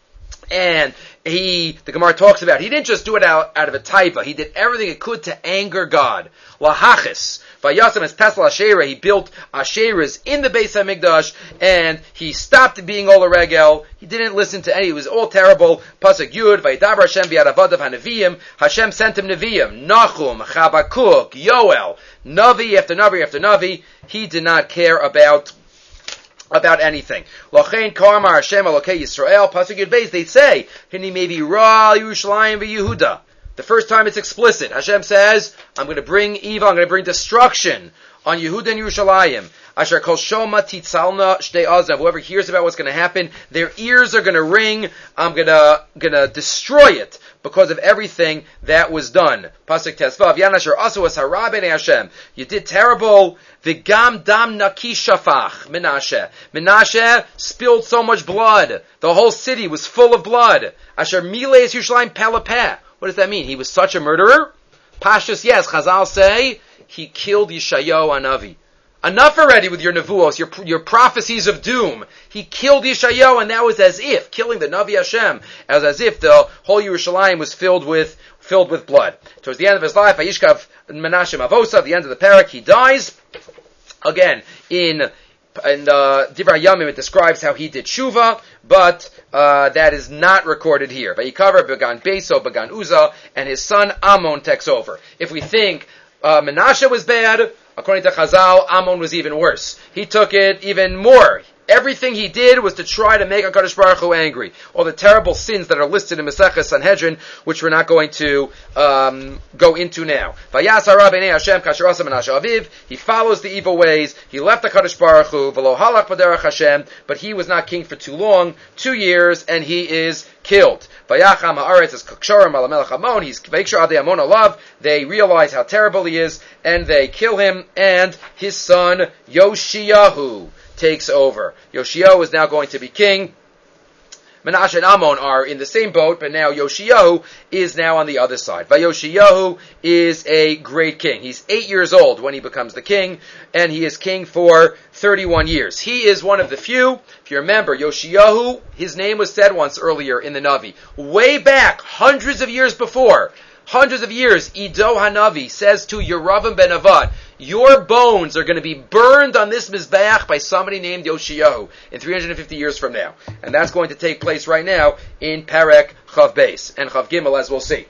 and he, the Gemara talks about, he didn't just do it out, out of a taiva. He did everything he could to anger God. Lahachis. Vayasam as Pesel Asherah, he built Asherahs in the Beis HaMikdash, and he stopped being Ola Regel. He didn't listen to any, it was all terrible. Pasuk Yud, Vayidaber Hashem bi'adavadav hanaviyim. Hashem sent him Nevi'im. Nachum, Chabakuk, Yoel. Navi after Navi after Navi. He did not care about about anything. Lochein Karmar Hashem Elokei Yisrael. Pasuk Yud Beis, they say, Hini maybe Ra Yerushalayim v'Yehuda. The first time it's explicit. Hashem says, I'm going to bring evil, I'm going to bring destruction on Yehuda and Yerushalayim. Asher kol shoma titzalna shtei azav. Whoever hears about what's going to happen, their ears are going to ring. I'm going to going to destroy it because of everything that was done. Pasuk Tesvav. Yan asher asu es hara b'nei Hashem. You did terrible. V'gam dam naki shafach. Menashe. Menashe spilled so much blood. The whole city was full of blood. Asher milei es Yerushalayim pelapeh. What does that mean? He was such a murderer? Pashtus, yes. Chazal say he killed Yeshayahu Hanavi. Enough already with your nevuos, your your prophecies of doom. He killed Yeshayahu, and that was as if killing the Navi Hashem, as as if the whole Yerushalayim was filled with filled with blood. Towards the end of his life, Vayishkav Menashe Mavosa, at the end of the parak, he dies. Again, in in uh, Divrei Hayamim, it describes how he did tshuva, but uh, that is not recorded here. Vayikaver began Beso, began Uzzah, and his son Amon takes over. If we think uh, Menashe was bad, according to Chazal, Amon was even worse. He took it even more. Everything he did was to try to make HaKadosh Baruch Hu angry. All the terrible sins that are listed in Maseches Sanhedrin, which we're not going to um, go into now. Vayas hara b'nei Hashem kasher asa Menashe aviv. He follows the evil ways. He left HaKadosh Baruch Hu, v'lo halach b'derech Hashem, but he was not king for too long, two years, and he is killed. Vayacham haaretz es kaksharim al melech Amon. He's vayikshar adei Amon alav. They realize how terrible he is, and they kill him, and his son Yoshiyahu takes over. Yoshiyahu is now going to be king. Menashe and Amon are in the same boat, but now Yoshiyahu is now on the other side. Vayoshiyahu is a great king. He's eight years old when he becomes the king, and he is king for thirty-one years. He is one of the few. If you remember, Yoshiyahu, his name was said once earlier in the Navi. Way back, hundreds of years before, hundreds of years, Ido Hanavi says to Yeravam ben Avad, your bones are going to be burned on this Mizbeach by somebody named Yoshiyahu in three hundred fifty years from now. And that's going to take place right now in Perek Chav Beis and Chav Gimel, as we'll see.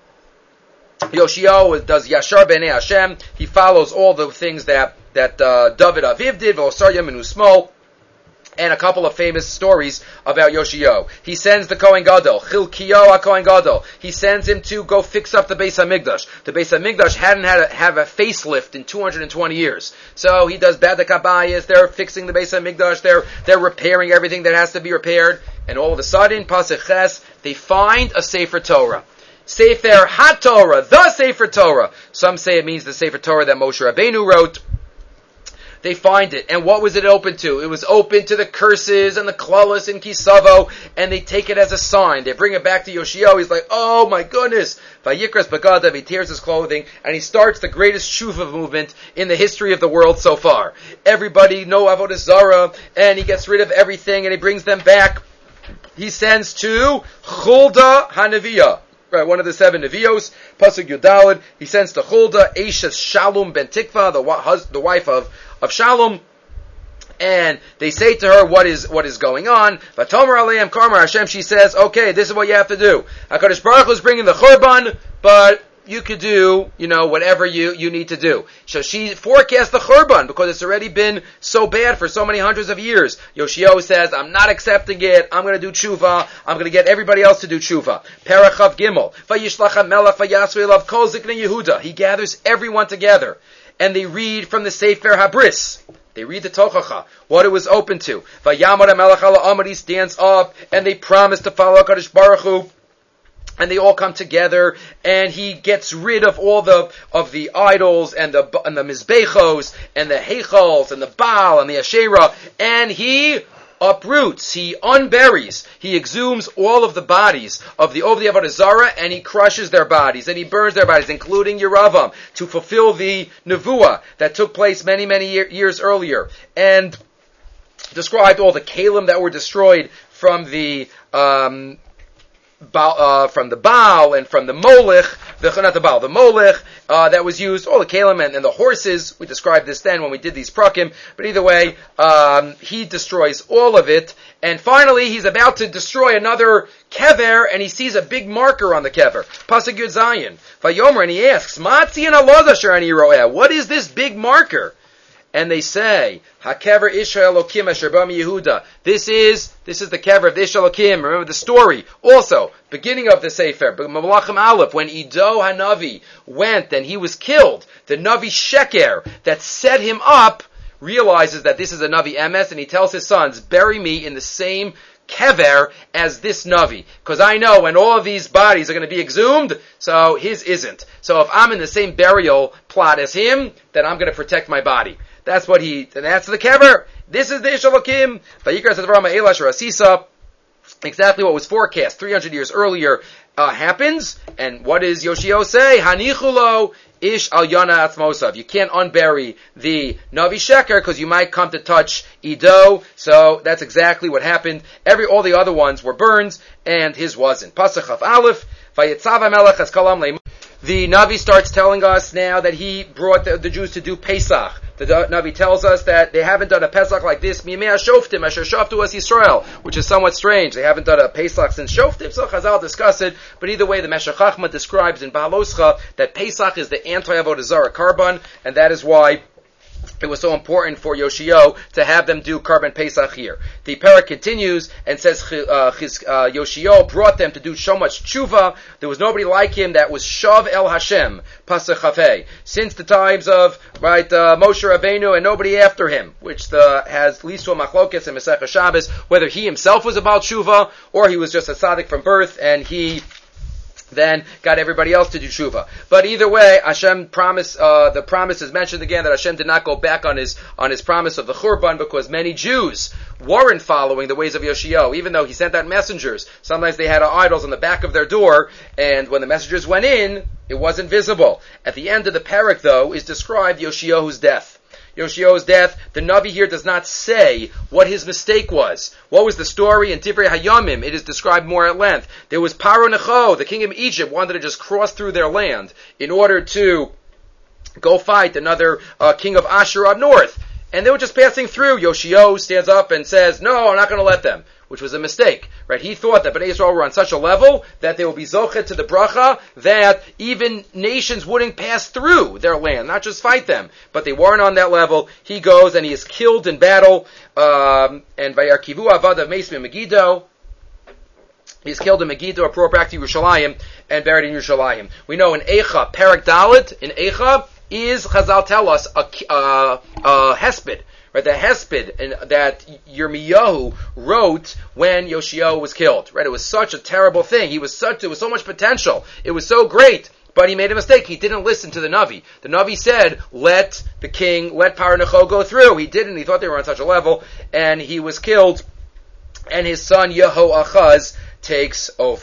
Yoshiyahu does Yashar B'nei Hashem. He follows all the things that, that uh, David Aviv did, V'osar Yamin Usmol, and a couple of famous stories about Yoshiyahu. He sends the Kohen Gadol, Chilkiyahu HaKohen Gadol. He sends him to go fix up the Beis HaMikdash. The Beis HaMikdash hadn't had a, have a facelift in two hundred twenty years. So he does Badek HaBayis, they're fixing the Beis HaMikdash, they're, they're repairing everything that has to be repaired. And all of a sudden, Pasuk Ches, they find a Sefer Torah. Sefer HaTorah, the Sefer Torah. Some say it means the Sefer Torah that Moshe Rabbeinu wrote. They find it. And what was it open to? It was open to the curses and the klalos and kisavo, and they take it as a sign. They bring it back to Yoshiyahu. He's like, oh my goodness. Vayikras Bagadav, he tears his clothing, and he starts the greatest shuva movement in the history of the world so far. Everybody, no avodah zara, and he gets rid of everything, and he brings them back. He sends to Chulda Hanaviyah. Right, one of the seven Nevios, Pasuk Yudalad, he sends to Chulda, Eshes Shalom ben Tikva, the, the wife of, of Shalom, And they say to her, what is what is going on? Vatomer Aleim Karmar Hashem, she says, okay, this is what you have to do. HaKadosh Baruch Hu is bringing the Churban, but you could do, you know, whatever you, you need to do. So she forecasts the Churban because it's already been so bad for so many hundreds of years. Yoshio says, I'm not accepting it. I'm going to do tshuva. I'm going to get everybody else to do tshuva. Parachav Gimel. Vayishlach HaMelech Vayasru Elav Kol Ziknei Yehuda. He gathers everyone together. And they read from the Sefer Habris. They read the Tochacha, what it was open to. Vayamar HaMelech Ala Amar, he stands up, and they promise to follow HaKadosh Baruch Hu. And they all come together, and he gets rid of all the of the idols and the and the mizbechos and the heichals and the Baal and the Asherah, and he uproots, he unburies, he exhumes all of the bodies of the Ovdei Avodah Zarah, and he crushes their bodies and he burns their bodies, including Yeravam, to fulfill the nevuah that took place many many year, years earlier, and described all the kalim that were destroyed from the. Um, Baal, uh, from the Baal and from the Molech, the not the Baal, the Molech uh, that was used, all the kalim and, and the horses. We described this then when we did these prakim. But either way, um, he destroys all of it. And finally, he's about to destroy another kever, and he sees a big marker on the kever. Pasuk Yud Zayin. Vayomer, and he asks, Matzian Alodah Sharani Roeh, what is this big marker? And they say, HaKever Ish Elokim Asher Ba Yehuda. This is, this is the kever of the Ish Elokim. Remember the story. Also, beginning of the Sefer, Malachim Aleph, when Ido HaNavi went and he was killed, the Navi Sheker that set him up realizes that this is a Navi Emes, and he tells his sons, bury me in the same kever as this Navi. Because I know when all of these bodies are going to be exhumed, so his isn't. So if I'm in the same burial plot as him, then I'm going to protect my body. That's what he, and that's the kever. This is the Ish Elokim. Vayikra Tzadvarama Elash Rasisa. Exactly what was forecast three hundred years earlier uh, happens. And what does Yoshio say? Hanichulo Ish Al Yana Atzmosav. You can't unbury the Navi Sheker because you might come to touch Ido. So that's exactly what happened. Every all the other ones were burned, and his wasn't. Pasuk Chaf Aleph. Vayetzav HaMelech Es Kalam Leim. The Navi starts telling us now that he brought the, the Jews to do Pesach. The Navi tells us that they haven't done a Pesach like this, Mimei HaShoftim, Asher Shoftu as Yisrael, which is somewhat strange. They haven't done a Pesach since Shoftim, so Chazal discuss it. But either way, the Meshech Chachma describes in Baaloscha that Pesach is the anti-Avodah Zarah Karban, and that is why it was so important for Yoshio to have them do Karban Pesach here. The parak continues and says uh, his, uh, Yoshio brought them to do so much tshuva. There was nobody like him that was Shav El Hashem, Pasach Chafei, since the times of right uh, Moshe Rabbeinu and nobody after him, which the, has leads to a machlokes in Masechah Shabbos, whether he himself was about tshuva or he was just a tzaddik from birth and he then got everybody else to do tshuva. But either way, Hashem promise, uh, the promise is mentioned again that Hashem did not go back on his, on his promise of the Churban because many Jews weren't following the ways of Yoshio, even though he sent out messengers. Sometimes they had idols on the back of their door, and when the messengers went in, it wasn't visible. At the end of the parak, though, is described Yoshio's death. Yoshio's death, the Navi here does not say what his mistake was. What was the story in Divrei Hayamim? It is described more at length. There was Paro Necho, the king of Egypt, wanted to just cross through their land in order to go fight another uh, king of Ashur up north. And they were just passing through. Yoshio stands up and says, no, I'm not going to let them. Which was a mistake, right? He thought that Bnei Yisrael were on such a level that they will be zochet to the bracha that even nations wouldn't pass through their land, not just fight them. But they weren't on that level. He goes and he is killed in battle. Um, and Vayarkivu Avad of Meis Megiddo. He's killed in Megiddo, brought back to Yerushalayim, and buried in Yerushalayim. We know in Eicha, Parak Dalet, in Eicha, is, Chazal tell us, a, uh, a hesped. Right, the hesped and that Yirmiyahu wrote when Yoshio was killed. Right, it was such a terrible thing. He was such, there was so much potential. It was so great, but he made a mistake. He didn't listen to the Navi. The Navi said, "Let the king, let Paro Necho go through." He didn't. He thought they were on such a level, and he was killed. And his son Yehoachaz takes over.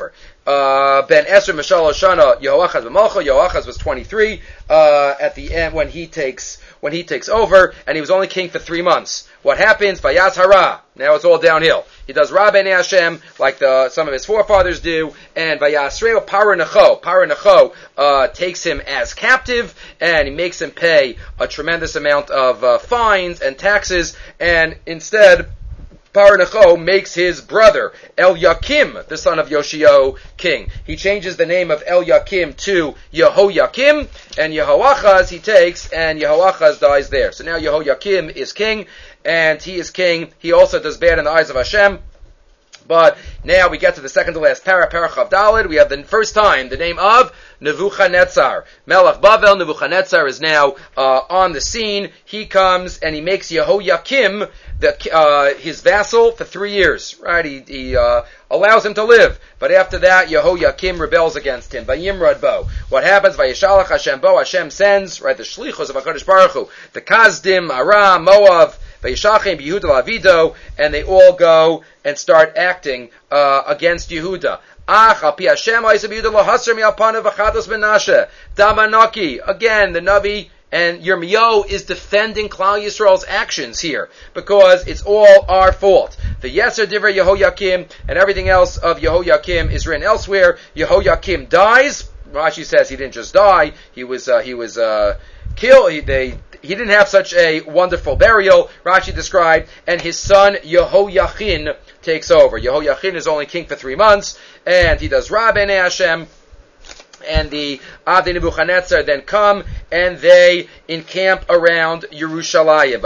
uh, Ben Esra Mishal Oshana Yehoachaz B'Malcha. Yehoachaz was twenty-three uh, at the end when he takes when he takes over, and he was only king for three months. What happens? Vayaz Hara. Now it's all downhill. He does Ra B'nei Hashem like the some of his forefathers do, and Vayasreo Paranecho. Paranecho uh, takes him as captive, and he makes him pay a tremendous amount of uh, fines and taxes, and instead Paranecho makes his brother Eliakim, the son of Yoshio, king. He changes the name of Eliakim to Yehoyakim, and Yehoachaz he takes, and Yehoachaz dies there. So now Yehoyakim is king, and he is king. He also does bad in the eyes of Hashem. But now we get to the second to last para, para Chav Daled. We have the first time the name of Nebuchadnezzar. Melech Bavel, Nebuchadnezzar is now uh, on the scene. He comes and he makes Yehoyakim the, uh, his vassal for three years. Right? He, he uh, allows him to live. But after that, Yehoyakim rebels against him. Vayimrad bo. What happens? Vayishalach Hashem bo. Hashem sends, right, the shlichos of HaKadosh Baruch Hu, the Kazdim, Aram, Moav, Vayishachim, Yehuda Lavido, and they all go and start acting uh, against Yehuda. Ach, al pi Hashem, ha'isab Yehuda lo hasar mi alpanav v'chados Menashe. Damanaki. Again, the Navi and Yirmiyahu is defending Klal Yisrael's actions here, because it's all our fault. The Yeser Divrei Yehoyakim and everything else of Yehoyakim is written elsewhere. Yehoyakim dies. Rashi says he didn't just die; he was uh, he was uh, killed. He, they he didn't have such a wonderful burial. Rashi described, and his son Yehoyachin takes over. Yehoyachin is only king for three months, and he does Ra B'nei Hashem. And the Avdei Nebuchadnezzar then come and they encamp around Yerushalayim.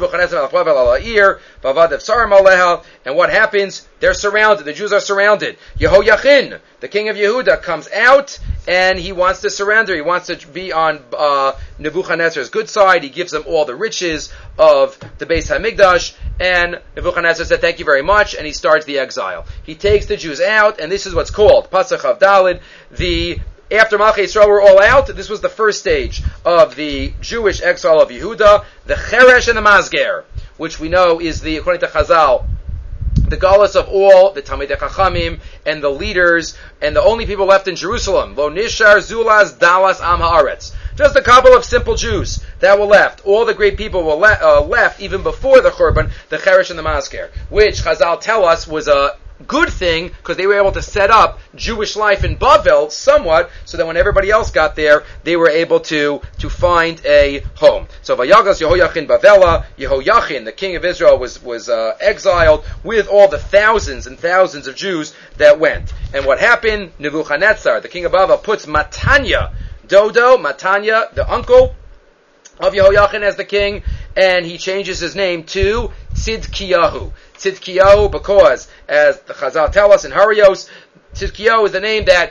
And what happens? They're surrounded. The Jews are surrounded. Yehoyachin, the king of Yehuda, comes out and he wants to surrender. He wants to be on uh, Nebuchadnezzar's good side. He gives him all the riches of the Beis HaMikdash. And Nebuchadnezzar said, thank you very much. And he starts the exile. He takes the Jews out, and this is what's called Pasach Chav Daled, the after Malchei Yisrael were all out, this was the first stage of the Jewish exile of Yehuda, the Cheresh and the Masger, which we know is the, according to Chazal, the galus of all the Talmidei Chachamim and the leaders and the only people left in Jerusalem. Lo nishar zulaz dalas am haaretz. Just a couple of simple Jews that were left. All the great people were le- uh, left even before the Churban, the Cheresh and the Masger, which Chazal tell us was a good thing, because they were able to set up Jewish life in Bavel somewhat, so that when everybody else got there, they were able to to find a home. So Vayagas Yehoyachin Bavela, Yehoyachin, the king of Israel, was was uh, exiled with all the thousands and thousands of Jews that went. And what happened? Nebuchadnezzar, the king of Bavel, puts Matanya, Dodo, Matanya, the uncle of Yehoyachin, as the king, and he changes his name to Tzidkiyahu. Tzidkiyahu, because, as the Chazal tell us in Harios, Tzidkiyahu is the name that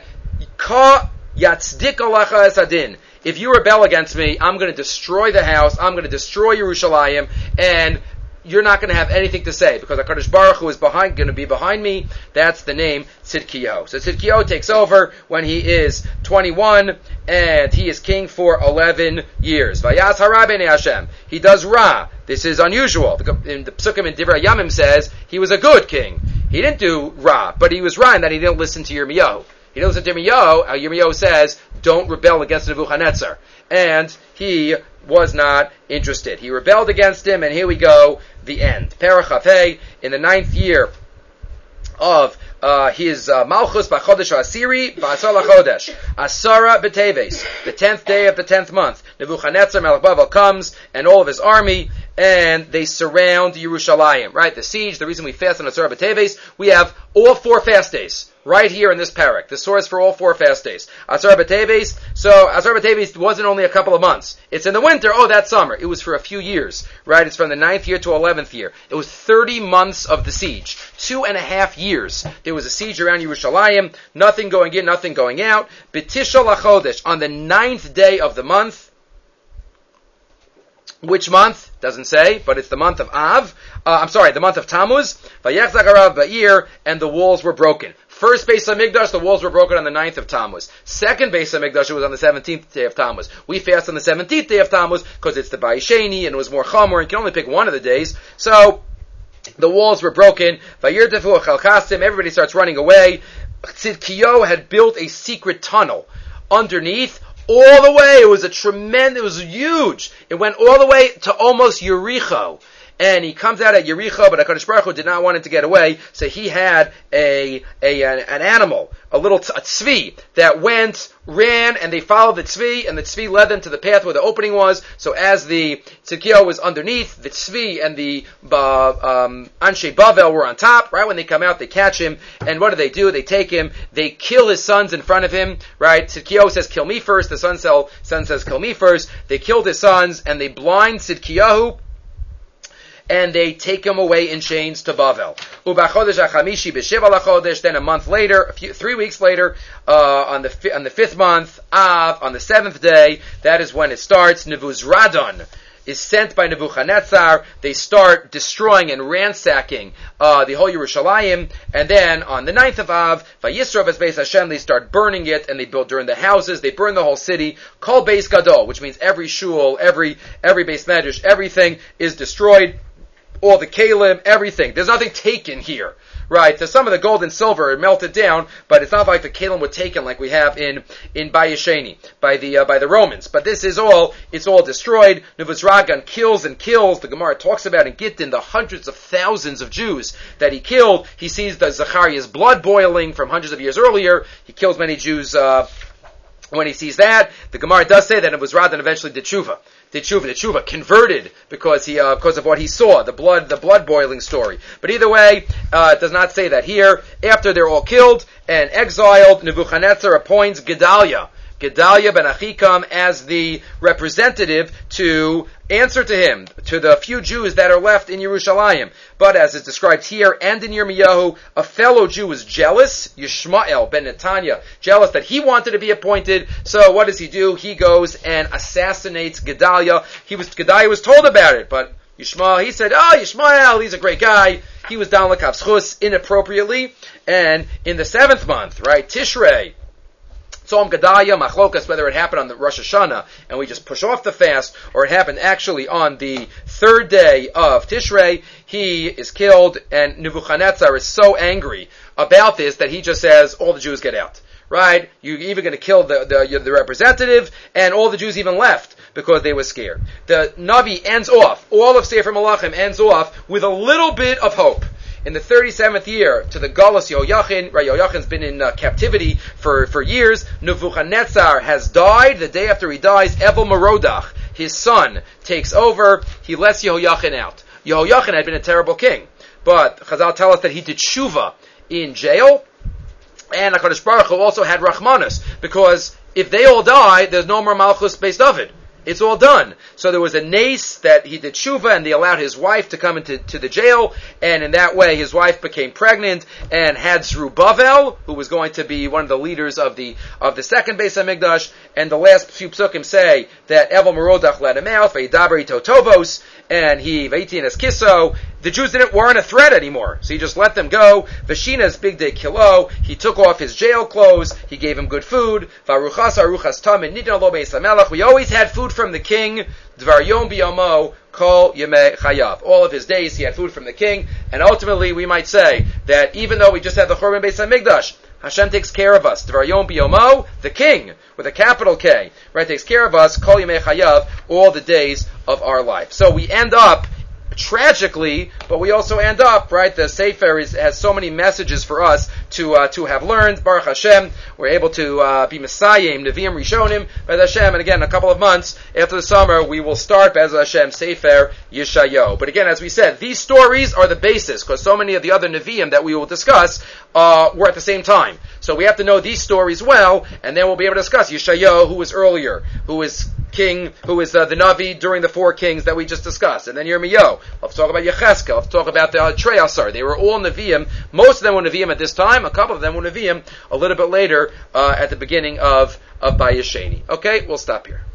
Ka Yatzdik Alacha Esadin. If you rebel against me, I'm going to destroy the house, I'm going to destroy Yerushalayim, and you're not going to have anything to say, because HaKadosh Baruch Hu is behind, going to be behind me. That's the name Tzidkiyahu. So Tzidkiyahu takes over when he is twenty-one, and he is king for eleven years. Vayaz Hara B'nei Hashem. He does Ra. This is unusual. In the Psukim in Divrei Yamim says he was a good king. He didn't do Ra, but he was Ra in that he didn't listen to Yirmiyahu. He didn't listen to Yirmiyahu. Uh, Yirmiyahu says, don't rebel against Nebuchadnezzar. And he was not interested. He rebelled against him, and here we go, the end. Perachafei, in the ninth year of uh, his uh, Malchus B'chodesh Asiri B'asar Chodesh Asara B'teves, the tenth day of the tenth month, Nebuchadnezzar Melech Bavel comes and all of his army, and they surround Yerushalayim. Right, the siege. The reason we fast on Asara B'teves, we have all four fast days right here in this parak. The source for all four fast days. Asar B'teves. So Asar B'teves wasn't only a couple of months. It's in the winter. Oh, that summer. It was for a few years. Right? It's from the ninth year to eleventh year. It was thirty months of the siege. Two and a half years. There was a siege around Yerushalayim. Nothing going in, nothing going out. B'tisha lachodesh, on the ninth day of the month. Which month? Doesn't say, but it's the month of Av. Uh, I'm sorry, the month of Tammuz. Vayechzak harav ba'ir, and the walls were broken. First Beis HaMikdash, the walls were broken on the ninth of Tammuz. Second Beis HaMikdash, it was on the seventeenth day of Tammuz. We fast on the seventeenth day of Tammuz because it's the Ba'isheni and it was more Chomer and you can only pick one of the days. So, the walls were broken. Vayirtefu chalchastim, everybody starts running away. Tzidkiyahu had built a secret tunnel underneath all the way. It was a tremendous, it was huge. It went all the way to almost Yericho. And he comes out at Yericho, but HaKadosh Baruch Hu did not want him to get away, so he had a, a an, an animal, a little t- a tzvi, that went, ran, and they followed the tzvi, and the tzvi led them to the path where the opening was. So as the Tzidkiyahu was underneath, the tzvi and the uh, um, Anshe Bavel were on top. Right when they come out, they catch him, and what do they do? They take him, they kill his sons in front of him. Right? Tzidkiyahu says, "Kill me first." The son, sell, son says, "Kill me first." They killed his sons, and they blind Tzidkiyahu, and they take him away in chains to Bavel. Then a month later, a few, three weeks later, uh, on the on the fifth month, Av, on the seventh day, that is when it starts. Nebuzradan is sent by Nebuchadnezzar. They start destroying and ransacking uh, the whole Yerushalayim, and then on the ninth of Av, Vayisrav es Beis Hashem, they start burning it, and they build during the houses. They burn the whole city. Kol Beis Gadol, which means every shul, every every Beis Medrash, everything is destroyed. All the kalim, everything. There's nothing taken here, right? So some of the gold and silver are melted down, but it's not like the kalim were taken like we have in in Bayesheni by the uh, by the Romans. But this is all; it's all destroyed. Nebuzradan kills and kills. The Gemara talks about in Gittin the hundreds of thousands of Jews that he killed. He sees the Zachariah's blood boiling from hundreds of years earlier. He kills many Jews. Uh, When he sees that, the Gemara does say that Nebuzradan eventually did tshuva. Did tshuva, did tshuva, converted because he, uh, because of what he saw, the blood, the blood boiling story. But either way, uh, it does not say that here. After they're all killed and exiled, Nebuchadnezzar appoints Gedaliah, Gedaliah ben Achikam, as the representative to answer to him, to the few Jews that are left in Yerushalayim. But as is described here and in Yirmiyahu, a fellow Jew was jealous, Yishmael ben Netanya, jealous that he wanted to be appointed. So what does he do? He goes and assassinates Gedaliah. He was, Gedaliah was told about it, but Yishmael, he said, oh, Yishmael, he's a great guy. He was down l'kav zchus inappropriately. And in the seventh month, right, Tishrei, Tzom Gedaliah, machlokas, whether it happened on the Rosh Hashanah and we just push off the fast, or it happened actually on the third day of Tishrei, he is killed, and Nebuchadnezzar is so angry about this that he just says, all the Jews get out. Right? You're even going to kill the, the, the representative, and all the Jews even left because they were scared. The Navi ends off, all of Sefer Malachim ends off with a little bit of hope. In the thirty-seventh year to the Galus Yehoiachin, right, Yehoiachin's been in uh, captivity for, for years. Nebuchadnezzar has died. The day after he dies, Evel Merodach, his son, takes over. He lets Yehoiachin out. Yehoiachin had been a terrible king, but Chazal tell us that he did tshuva in jail, and HaKadosh Baruch Hu also had Rachmanus, because if they all die, there's no more Malchus Beis David. It's all done. So there was a nace that he did tshuva, and they allowed his wife to come into to the jail, and in that way his wife became pregnant and had Zerubbabel, who was going to be one of the leaders of the of the second Beis HaMikdash. And the last few psukim say that Evel Merodach let him out, Veidaber ito tovos, and he Veitin es kiso. The Jews didn't weren't a threat anymore, so he just let them go. Vashina's big day kilo. He took off his jail clothes. He gave him good food. Varuchas aruchas tamin nidin lo beis hamelach. We always had food from the king. Dvar yom biyamo kol yemei chayav. All of his days he had food from the king, and ultimately we might say that even though we just had the Churban Beis HaMikdash, Hashem takes care of us. Dvar yom biyomo, the king with a capital K, right, takes care of us. Kol yemei chayav, all the days of our life. So we end up tragically, but we also end up, right, the Sefer is, has so many messages for us to uh, to have learned. Baruch Hashem, we're able to uh, be Messiahim, Nevi'im Rishonim, Bez Hashem, and again, a couple of months after the summer, we will start, Bez Hashem, Sefer Yeshayahu. But again, as we said, these stories are the basis, because so many of the other Nevi'im that we will discuss uh, were at the same time. So we have to know these stories well, and then we'll be able to discuss Yeshayahu, who was earlier, who is king, who is uh, the Navi during the four kings that we just discussed, and then Yirmiyahu. Let's talk about Yechezkel. Let's talk about the uh, Treyasar. They were all Nevi'im. Most of them were Nevi'im at this time. A couple of them were Nevi'im a little bit later uh, at the beginning of, of Bayesheni. Okay, we'll stop here.